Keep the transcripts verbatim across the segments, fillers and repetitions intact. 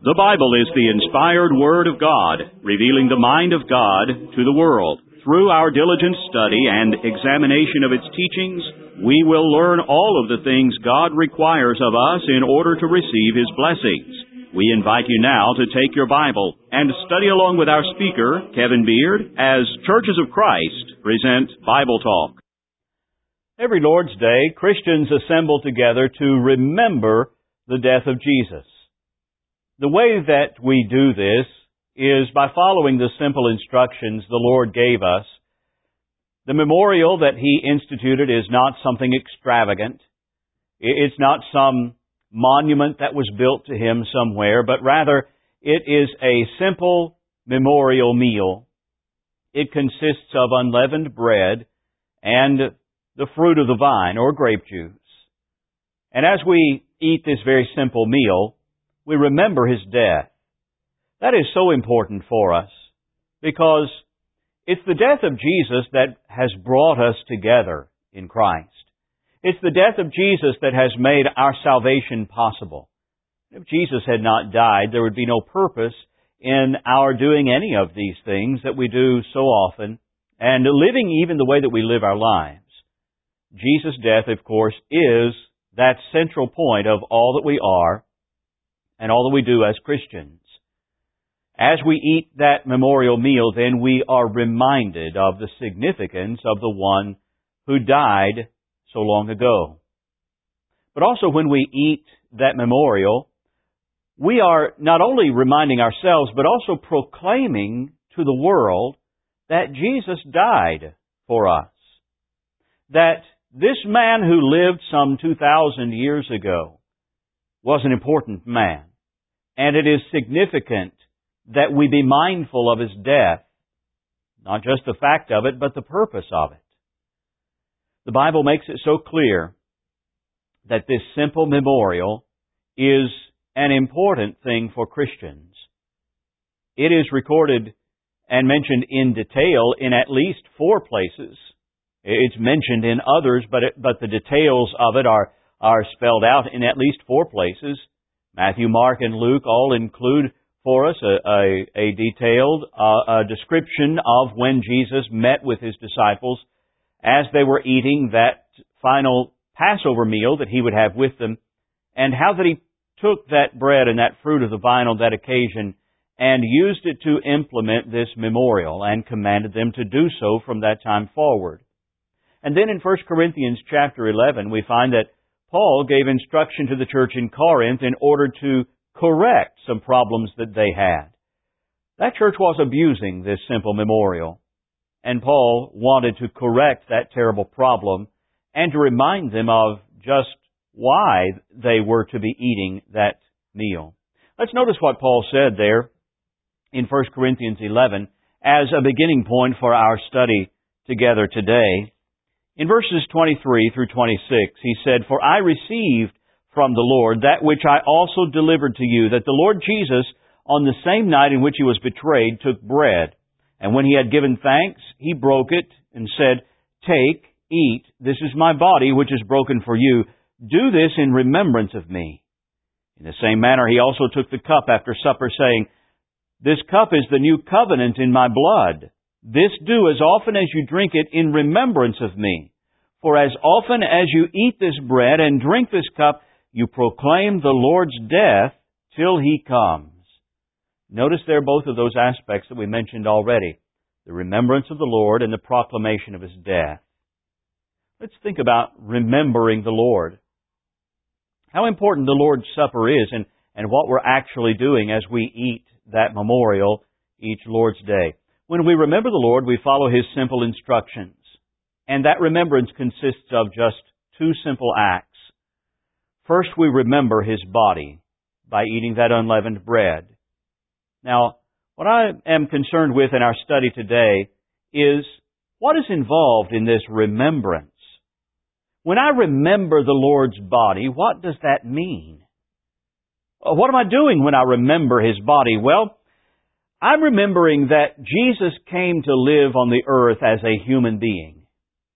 The Bible is the inspired Word of God, revealing the mind of God to the world. Through our diligent study and examination of its teachings, we will learn all of the things God requires of us in order to receive His blessings. We invite you now to take your Bible and study along with our speaker, Kevin Beard, as Churches of Christ present Bible Talk. Every Lord's Day, Christians assemble together to remember the death of Jesus. The way that we do this is by following the simple instructions the Lord gave us. The memorial that He instituted is not something extravagant. It's not some monument that was built to Him somewhere, but rather it is a simple memorial meal. It consists of unleavened bread and the fruit of the vine or grape juice. And as we eat this very simple meal, we remember His death. That is so important for us because it's the death of Jesus that has brought us together in Christ. It's the death of Jesus that has made our salvation possible. If Jesus had not died, there would be no purpose in our doing any of these things that we do so often and living even the way that we live our lives. Jesus' death, of course, is that central point of all that we are and all that we do as Christians. As we eat that memorial meal, then we are reminded of the significance of the one who died so long ago. But also when we eat that memorial, we are not only reminding ourselves, but also proclaiming to the world that Jesus died for us. That this man who lived some two thousand years ago was an important man. And it is significant that we be mindful of His death. Not just the fact of it, but the purpose of it. The Bible makes it so clear that this simple memorial is an important thing for Christians. It is recorded and mentioned in detail in at least four places. It's mentioned in others, but it, but the details of it are, are spelled out in at least four places. Matthew, Mark, and Luke all include for us a, a, a detailed uh, a description of when Jesus met with His disciples as they were eating that final Passover meal that He would have with them, and how that He took that bread and that fruit of the vine on that occasion and used it to implement this memorial and commanded them to do so from that time forward. And then in First Corinthians chapter eleven, we find that Paul gave instruction to the church in Corinth in order to correct some problems that they had. That church was abusing this simple memorial, and Paul wanted to correct that terrible problem and to remind them of just why they were to be eating that meal. Let's notice what Paul said there in First Corinthians eleven as a beginning point for our study together today. In verses twenty-three through twenty-six, he said, "For I received from the Lord that which I also delivered to you, that the Lord Jesus, on the same night in which He was betrayed, took bread. And when He had given thanks, He broke it and said, 'Take, eat, this is my body, which is broken for you. Do this in remembrance of me.' In the same manner He also took the cup after supper, saying, 'This cup is the new covenant in my blood. This do as often as you drink it in remembrance of me. For as often as you eat this bread and drink this cup, you proclaim the Lord's death till He comes.'" Notice there both of those aspects that we mentioned already. The remembrance of the Lord and the proclamation of His death. Let's think about remembering the Lord. How important the Lord's Supper is and, and what we're actually doing as we eat that memorial each Lord's Day. When we remember the Lord, we follow His simple instructions. And that remembrance consists of just two simple acts. First, we remember His body by eating that unleavened bread. Now, what I am concerned with in our study today is what is involved in this remembrance. When I remember the Lord's body, what does that mean? What am I doing when I remember His body? Well, I'm remembering that Jesus came to live on the earth as a human being.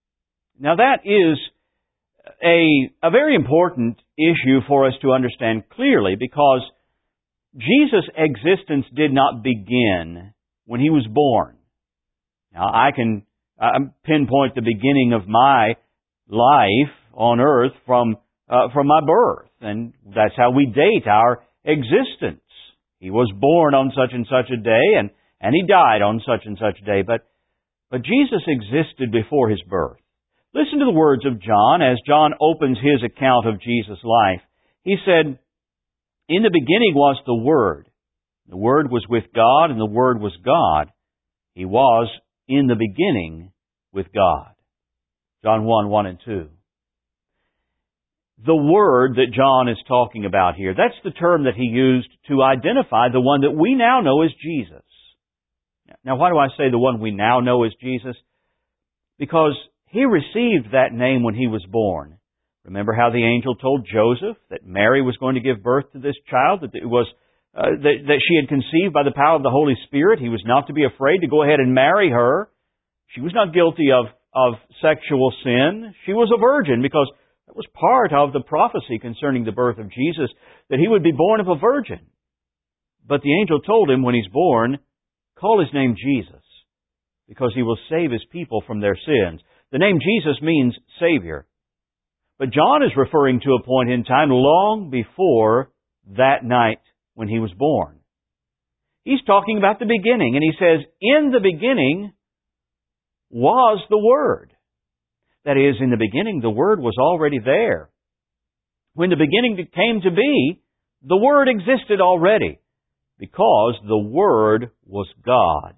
Now that is a, a very important issue for us to understand clearly because Jesus' existence did not begin when He was born. Now, I can uh, pinpoint the beginning of my life on earth from uh, from my birth, and that's how we date our existence. He was born on such and such a day, and, and He died on such and such a day, but, but Jesus existed before His birth. Listen to the words of John as John opens his account of Jesus' life. He said, "In the beginning was the Word. The Word was with God, and the Word was God. He was in the beginning with God." John one, one and two. The Word that John is talking about here, that's the term that he used to identify the one that we now know as Jesus. Now, why do I say the one we now know as Jesus? Because He received that name when He was born. Remember how the angel told Joseph that Mary was going to give birth to this child, that it was uh, that, that she had conceived by the power of the Holy Spirit. He was not to be afraid to go ahead and marry her. She was not guilty of, of sexual sin. She was a virgin, because that was part of the prophecy concerning the birth of Jesus, that He would be born of a virgin. But the angel told him when He's born, call His name Jesus, because He will save His people from their sins. The name Jesus means Savior. But John is referring to a point in time long before that night when He was born. He's talking about the beginning, and he says, in the beginning was the Word. That is, in the beginning, the Word was already there. When the beginning came to be, the Word existed already, because the Word was God.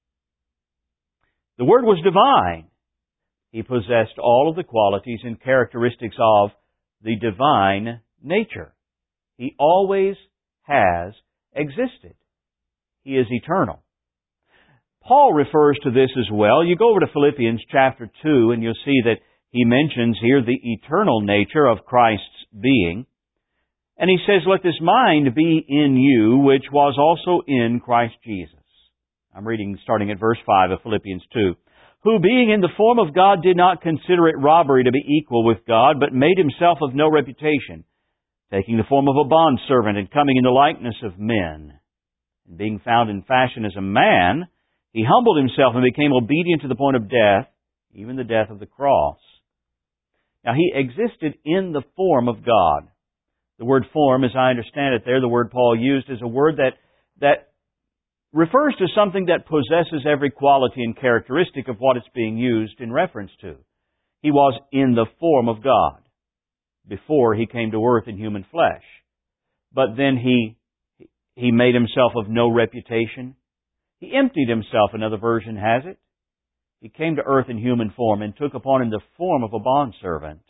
The Word was divine. He possessed all of the qualities and characteristics of the divine nature. He always has existed. He is eternal. Paul refers to this as well. You go over to Philippians chapter two, and you'll see that he mentions here the eternal nature of Christ's being. And he says, let this mind be in you, which was also in Christ Jesus. I'm reading starting at verse five of Philippians two. Who, being in the form of God, did not consider it robbery to be equal with God, but made Himself of no reputation, taking the form of a bondservant and coming in the likeness of men. And being found in fashion as a man, He humbled Himself and became obedient to the point of death, even the death of the cross. Now, He existed in the form of God. The word form, as I understand it there, the word Paul used, is a word that, that refers to something that possesses every quality and characteristic of what it's being used in reference to. He was in the form of God before He came to earth in human flesh. But then He, he made Himself of no reputation. He emptied Himself, another version has it. He came to earth in human form and took upon Him the form of a bondservant.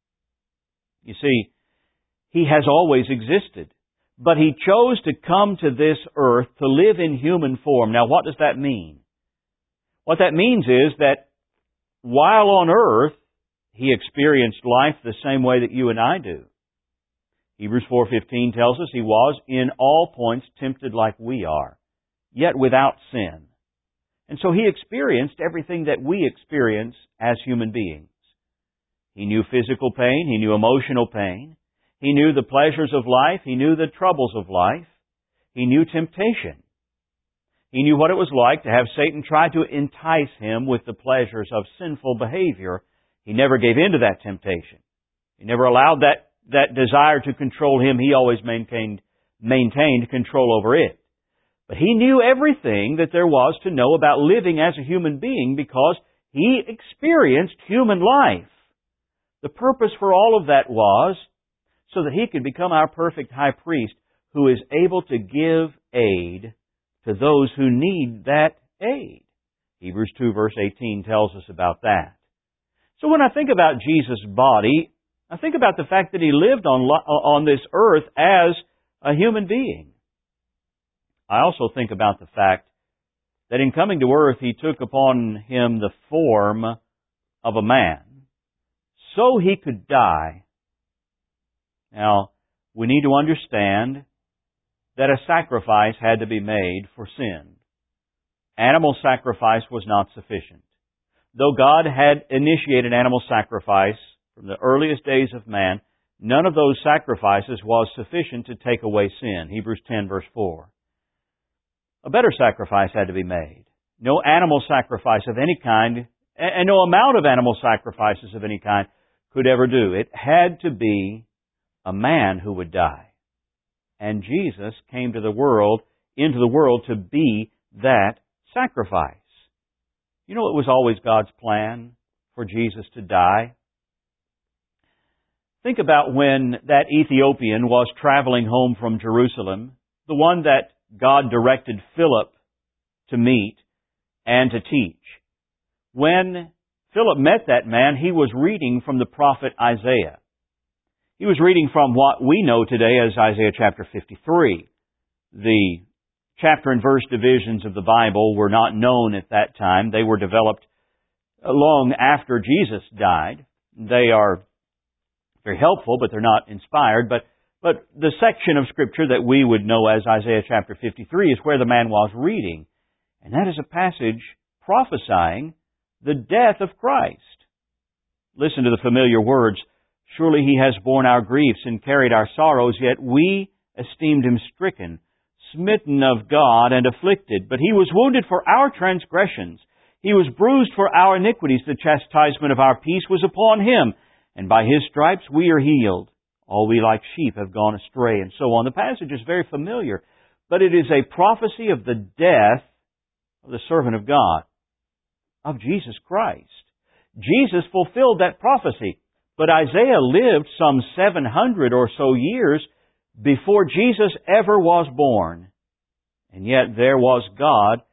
You see, He has always existed, but He chose to come to this earth to live in human form. Now, what does that mean? What that means is that while on earth, He experienced life the same way that you and I do. Hebrews four fifteen tells us He was in all points tempted like we are, yet without sin. And so He experienced everything that we experience as human beings. He knew physical pain. He knew emotional pain. He knew the pleasures of life. He knew the troubles of life. He knew temptation. He knew what it was like to have Satan try to entice Him with the pleasures of sinful behavior. He never gave in to that temptation. He never allowed that, that desire to control Him. He always maintained, maintained control over it. But He knew everything that there was to know about living as a human being because He experienced human life. The purpose for all of that was so that He could become our perfect high priest who is able to give aid to those who need that aid. Hebrews two verse eighteen tells us about that. So when I think about Jesus' body, I think about the fact that He lived on, on this earth as a human being. I also think about the fact that in coming to earth, He took upon Him the form of a man so He could die. Now, we need to understand that a sacrifice had to be made for sin. Animal sacrifice was not sufficient. Though God had initiated animal sacrifice from the earliest days of man, none of those sacrifices was sufficient to take away sin. Hebrews ten, verse four. A better sacrifice had to be made. No animal sacrifice of any kind, and no amount of animal sacrifices of any kind could ever do. It had to be a man who would die. And Jesus came to the world, into the world to be that sacrifice. You know, it was always God's plan for Jesus to die. Think about when that Ethiopian was traveling home from Jerusalem, the one that God directed Philip to meet and to teach. When Philip met that man, he was reading from the prophet Isaiah. He was reading from what we know today as Isaiah chapter fifty-three. The chapter and verse divisions of the Bible were not known at that time. They were developed long after Jesus died. They are very helpful, but they're not inspired. But, but the section of Scripture that we would know as Isaiah chapter fifty-three is where the man was reading. And that is a passage prophesying the death of Christ. Listen to the familiar words. Surely He has borne our griefs and carried our sorrows, yet we esteemed Him stricken, smitten of God, and afflicted. But He was wounded for our transgressions. He was bruised for our iniquities. The chastisement of our peace was upon Him, and by His stripes we are healed. All we like sheep have gone astray, and so on. The passage is very familiar, but it is a prophecy of the death of the servant of God, of Jesus Christ. Jesus fulfilled that prophecy, but Isaiah lived some seven hundred or so years before Jesus ever was born. And yet there was God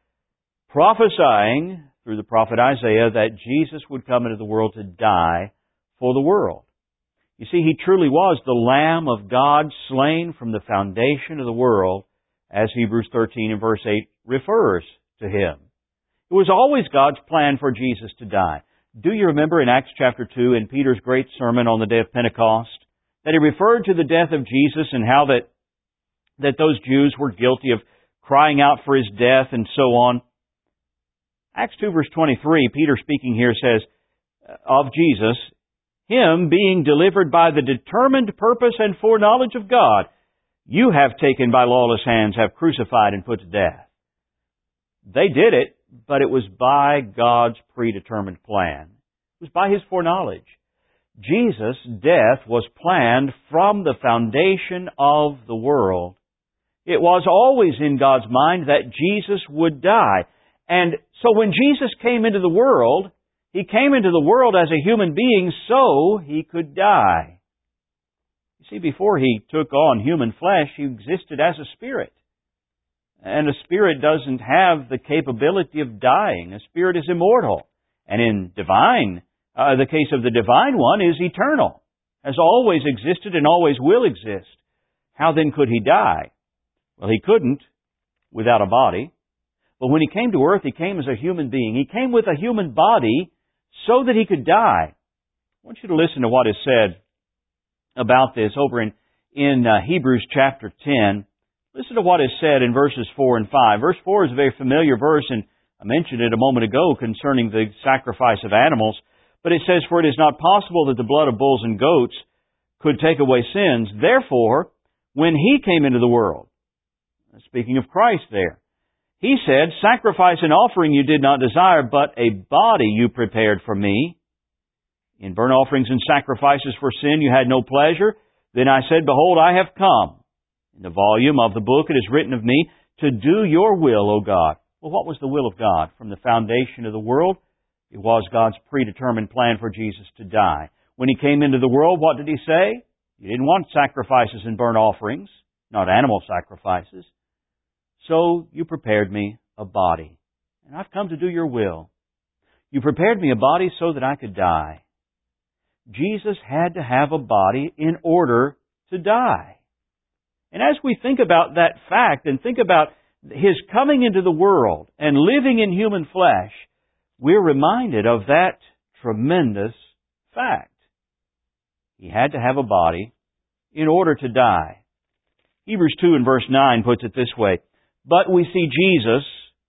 prophesying through the prophet Isaiah that Jesus would come into the world to die for the world. You see, He truly was the Lamb of God slain from the foundation of the world, as Hebrews thirteen and verse eight refers to Him. It was always God's plan for Jesus to die. Do you remember in Acts chapter two, in Peter's great sermon on the day of Pentecost, that he referred to the death of Jesus and how that, that those Jews were guilty of crying out for His death and so on? Acts two verse twenty-three, Peter speaking here says of Jesus, Him being delivered by the determined purpose and foreknowledge of God, you have taken by lawless hands, have crucified and put to death. They did it, but it was by God's predetermined plan. It was by His foreknowledge. Jesus' death was planned from the foundation of the world. It was always in God's mind that Jesus would die. And so when Jesus came into the world, He came into the world as a human being so He could die. You see, before He took on human flesh, He existed as a spirit. And a spirit doesn't have the capability of dying. A spirit is immortal. And in divine, uh, the case of the divine one is eternal, has always existed and always will exist. How then could He die? Well, He couldn't without a body. But when He came to earth, He came as a human being. He came with a human body so that He could die. I want you to listen to what is said about this over in, in uh, Hebrews chapter ten. Listen to what is said in verses four and five. Verse four is a very familiar verse, and I mentioned it a moment ago concerning the sacrifice of animals. But it says, For it is not possible that the blood of bulls and goats could take away sins. Therefore, when He came into the world, speaking of Christ there, He said, Sacrifice and offering you did not desire, but a body you prepared for me. In burnt offerings and sacrifices for sin you had no pleasure. Then I said, Behold, I have come. In the volume of the book it is written of me, to do your will, O God. Well, what was the will of God? From the foundation of the world, it was God's predetermined plan for Jesus to die. When He came into the world, what did He say? He didn't want sacrifices and burnt offerings, not animal sacrifices. So you prepared me a body, and I've come to do your will. You prepared me a body so that I could die. Jesus had to have a body in order to die. And as we think about that fact and think about His coming into the world and living in human flesh, we're reminded of that tremendous fact. He had to have a body in order to die. Hebrews two and verse nine puts it this way, But we see Jesus,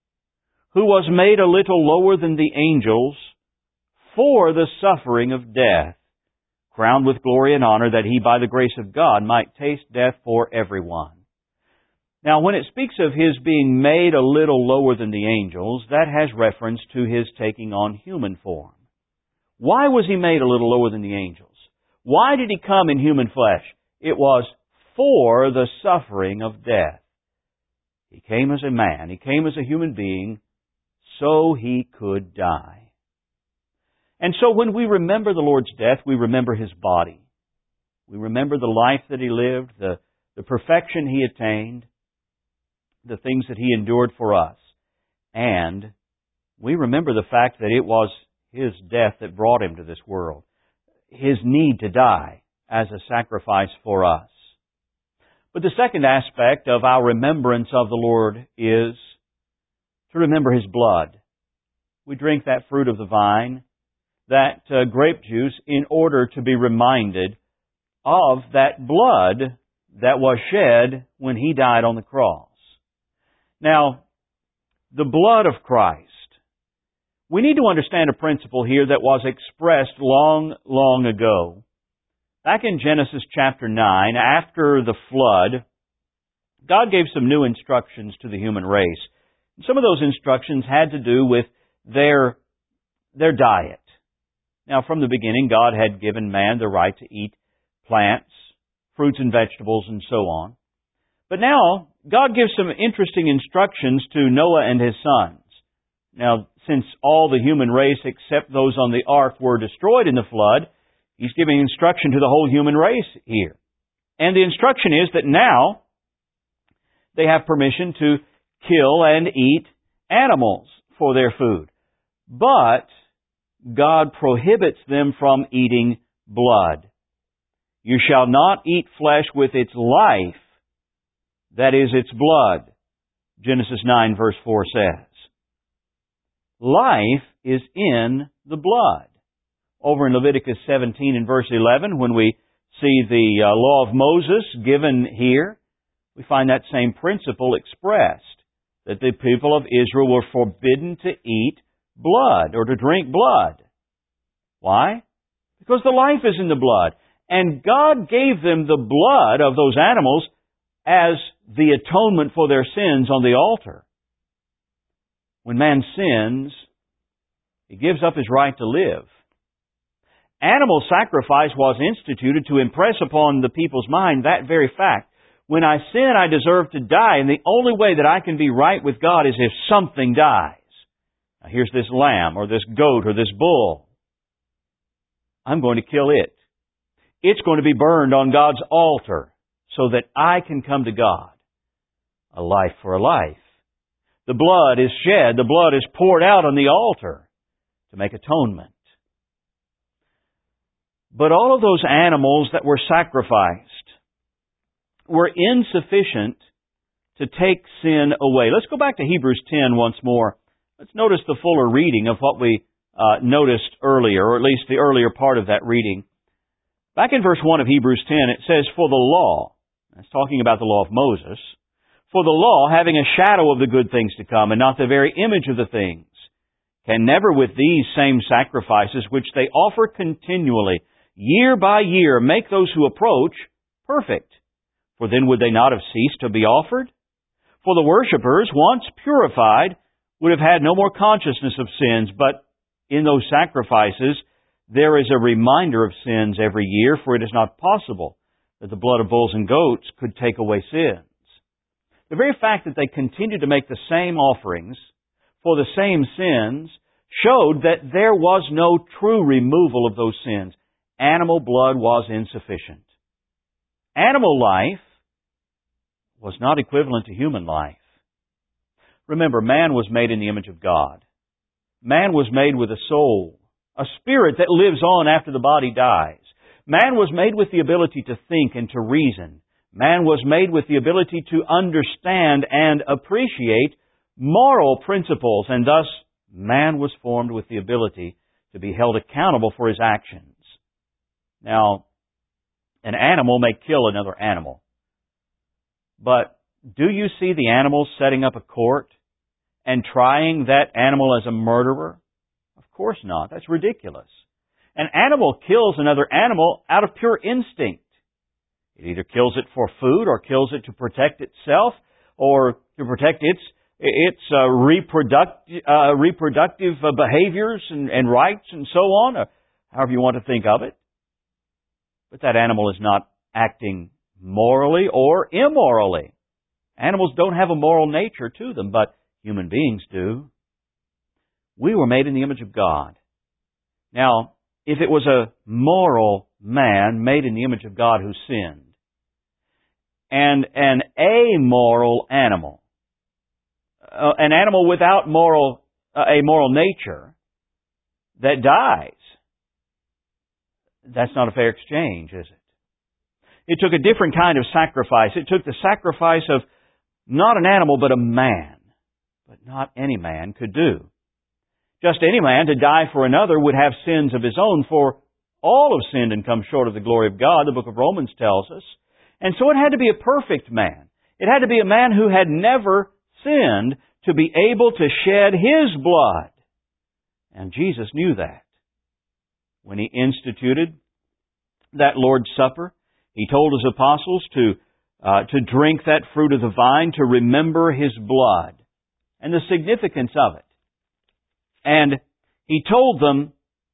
who was made a little lower than the angels, for the suffering of death, crowned with glory and honor, that He, by the grace of God, might taste death for everyone. Now, when it speaks of His being made a little lower than the angels, that has reference to His taking on human form. Why was He made a little lower than the angels? Why did He come in human flesh? It was for the suffering of death. He came as a man. He came as a human being so He could die. And so when we remember the Lord's death, we remember His body. We remember the life that He lived, the, the perfection He attained, the things that He endured for us. And we remember the fact that it was His death that brought Him to this world. His need to die as a sacrifice for us. But the second aspect of our remembrance of the Lord is to remember His blood. We drink that fruit of the vine, that uh, grape juice, in order to be reminded of that blood that was shed when He died on the cross. Now, the blood of Christ. We need to understand a principle here that was expressed long, long ago. Back in Genesis chapter nine, after the flood, God gave some new instructions to the human race. Some of those instructions had to do with their, their diet. Now, from the beginning, God had given man the right to eat plants, fruits and vegetables, and so on. But now, God gives some interesting instructions to Noah and his sons. Now, since all the human race except those on the ark were destroyed in the flood, He's giving instruction to the whole human race here. And the instruction is that now they have permission to kill and eat animals for their food. But God prohibits them from eating blood. You shall not eat flesh with its life, that is, its blood, Genesis nine verse four says. Life is in the blood. Over in Leviticus seventeen and verse eleven, when we see the uh, law of Moses given here, we find that same principle expressed, that the people of Israel were forbidden to eat blood or to drink blood. Why? Because the life is in the blood. And God gave them the blood of those animals as the atonement for their sins on the altar. When man sins, he gives up his right to live. Animal sacrifice was instituted to impress upon the people's mind that very fact. When I sin, I deserve to die, and the only way that I can be right with God is if something dies. Now, here's this lamb, or this goat, or this bull. I'm going to kill it. It's going to be burned on God's altar so that I can come to God. A life for a life. The blood is shed, the blood is poured out on the altar to make atonement. But all of those animals that were sacrificed were insufficient to take sin away. Let's go back to Hebrews ten once more. Let's notice the fuller reading of what we uh, noticed earlier, or at least the earlier part of that reading. Back in verse one of Hebrews ten, it says, For the law, that's talking about the law of Moses, for the law, having a shadow of the good things to come, and not the very image of the things, can never with these same sacrifices, which they offer continually, year by year, make those who approach perfect. For then would they not have ceased to be offered? For the worshippers, once purified, would have had no more consciousness of sins, but in those sacrifices there is a reminder of sins every year, for it is not possible that the blood of bulls and goats could take away sins. The very fact that they continued to make the same offerings for the same sins showed that there was no true removal of those sins. Animal blood was insufficient. Animal life was not equivalent to human life. Remember, man was made in the image of God. Man was made with a soul, a spirit that lives on after the body dies. Man was made with the ability to think and to reason. Man was made with the ability to understand and appreciate moral principles, and thus man was formed with the ability to be held accountable for his actions. Now, an animal may kill another animal, but do you see the animal setting up a court and trying that animal as a murderer? Of course not. That's ridiculous. An animal kills another animal out of pure instinct. It either kills it for food or kills it to protect itself or to protect its its uh, reproductive, uh, reproductive uh, behaviors and, and rights and so on, or however you want to think of it. But that animal is not acting morally or immorally. Animals don't have a moral nature to them, but human beings do. We were made in the image of God. Now, if it was a moral man made in the image of God who sinned, and an amoral animal, uh, an animal without moral, uh, a moral nature, that dies, that's not a fair exchange, is it? It took a different kind of sacrifice. It took the sacrifice of not an animal, but a man. But not any man could do. Just any man to die for another would have sins of his own, for all have sinned and come short of the glory of God, the book of Romans tells us. And so it had to be a perfect man. It had to be a man who had never sinned to be able to shed his blood. And Jesus knew that. When He instituted that Lord's Supper, He told His apostles to, uh, to drink that fruit of the vine, to remember His blood and the significance of it. And He told them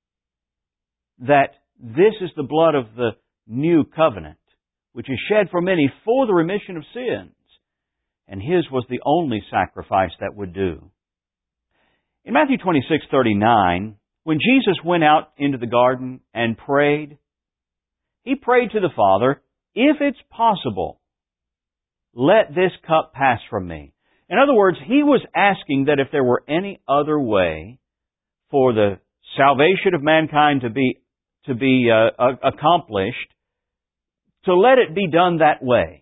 that this is the blood of the new covenant, which is shed for many for the remission of sins. And His was the only sacrifice that would do. In Matthew twenty-six thirty-nine, when Jesus went out into the garden and prayed, He prayed to the Father, if it's possible, let this cup pass from me. In other words, He was asking that if there were any other way for the salvation of mankind to be to be uh, accomplished, to let it be done that way.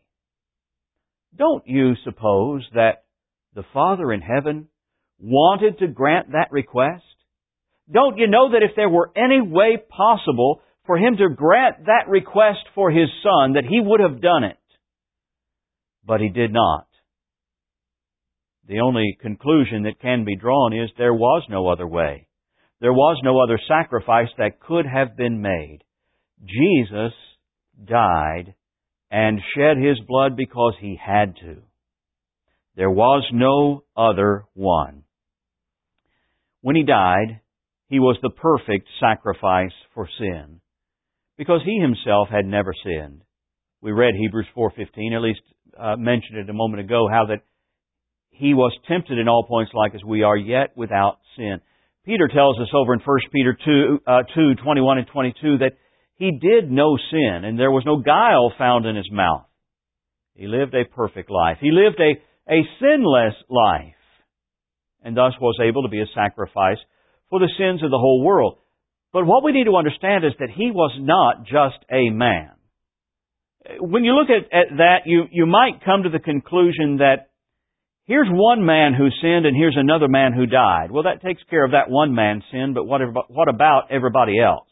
Don't you suppose that the Father in heaven wanted to grant that request? Don't you know that if there were any way possible for Him to grant that request for His Son, that He would have done it? But He did not. The only conclusion that can be drawn is there was no other way. There was no other sacrifice that could have been made. Jesus died and shed His blood because He had to. There was no other one. When He died, He was the perfect sacrifice for sin, because He Himself had never sinned. We read Hebrews four fifteen, at least uh, mentioned it a moment ago, how that He was tempted in all points like as we are, yet without sin. Peter tells us over in First Peter two, uh, two twenty-one and twenty-two that He did no sin, and there was no guile found in His mouth. He lived a perfect life. He lived a, a sinless life, and thus was able to be a sacrifice for the sins of the whole world. But what we need to understand is that He was not just a man. When you look at, at that, you, you might come to the conclusion that here's one man who sinned and here's another man who died. Well, that takes care of that one man's sin, but what, what about everybody else?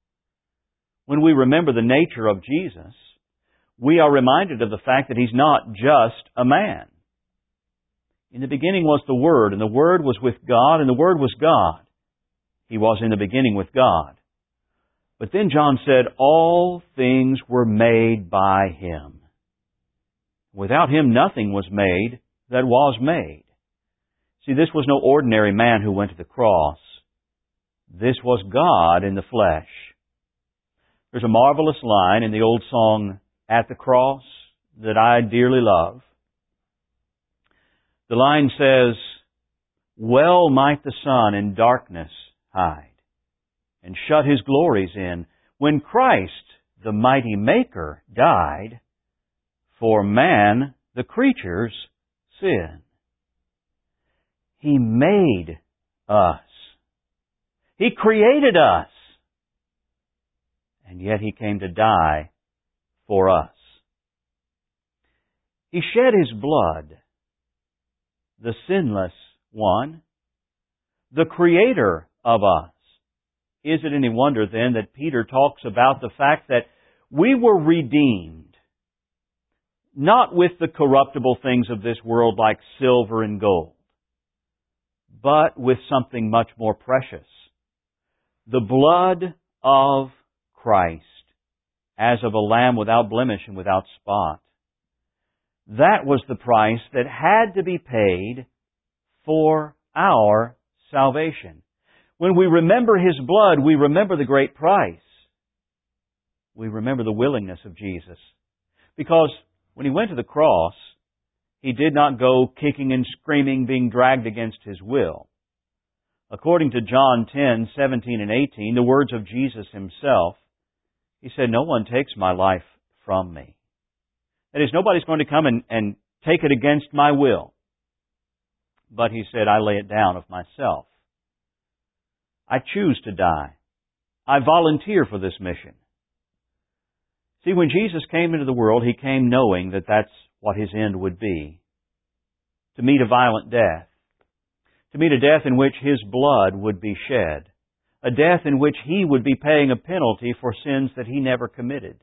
When we remember the nature of Jesus, we are reminded of the fact that He's not just a man. In the beginning was the Word, and the Word was with God, and the Word was God. He was in the beginning with God. But then John said, all things were made by Him. Without Him, nothing was made that was made. See, this was no ordinary man who went to the cross. This was God in the flesh. There's a marvelous line in the old song, At the Cross, that I dearly love. The line says, well might the sun in darkness hide, and shut his glories in, when Christ, the mighty Maker, died for man, the creature's sin. He made us. He created us. And yet He came to die for us. He shed His blood, the sinless one, the Creator of us. Is it any wonder then that Peter talks about the fact that we were redeemed, not with the corruptible things of this world like silver and gold, but with something much more precious, the blood of Christ, as of a lamb without blemish and without spot. That was the price that had to be paid for our salvation. When we remember His blood, we remember the great price. We remember the willingness of Jesus. Because when He went to the cross, He did not go kicking and screaming, being dragged against His will. According to John ten, seventeen and eighteen, the words of Jesus Himself, He said, "No one takes my life from me." That is, nobody's going to come and, and take it against my will. But He said, "I lay it down of myself. I choose to die. I volunteer for this mission." See, when Jesus came into the world, He came knowing that that's what His end would be. To meet a violent death. To meet a death in which His blood would be shed. A death in which He would be paying a penalty for sins that He never committed.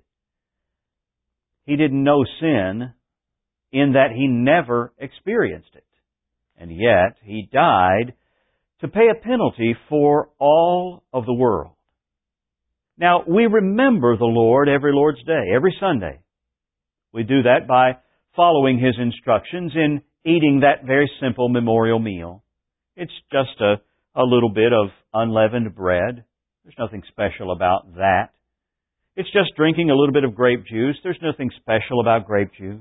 He didn't know sin in that He never experienced it. And yet, He died to pay a penalty for all of the world. Now, we remember the Lord every Lord's Day, every Sunday. We do that by following His instructions in eating that very simple memorial meal. It's just a, a little bit of unleavened bread. There's nothing special about that. It's just drinking a little bit of grape juice. There's nothing special about grape juice.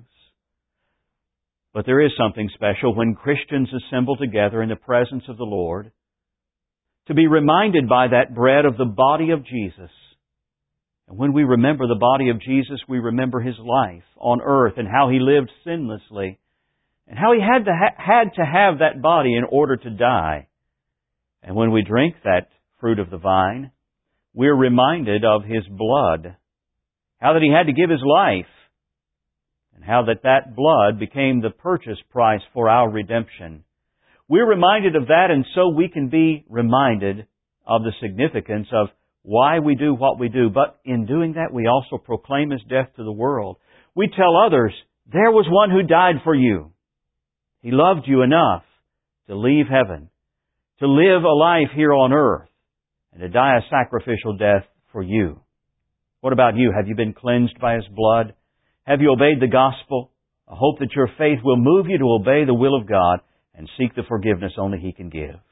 But there is something special when Christians assemble together in the presence of the Lord to be reminded by that bread of the body of Jesus. And when we remember the body of Jesus, we remember His life on earth and how He lived sinlessly and how He had to, ha- had to have that body in order to die. And when we drink that fruit of the vine, we're reminded of His blood, how that He had to give His life, and how that that blood became the purchase price for our redemption. We're reminded of that, and so we can be reminded of the significance of why we do what we do. But in doing that, we also proclaim His death to the world. We tell others, there was one who died for you. He loved you enough to leave heaven, to live a life here on earth, and to die a sacrificial death for you. What about you? Have you been cleansed by His blood? Have you obeyed the gospel? I hope that your faith will move you to obey the will of God and seek the forgiveness only He can give.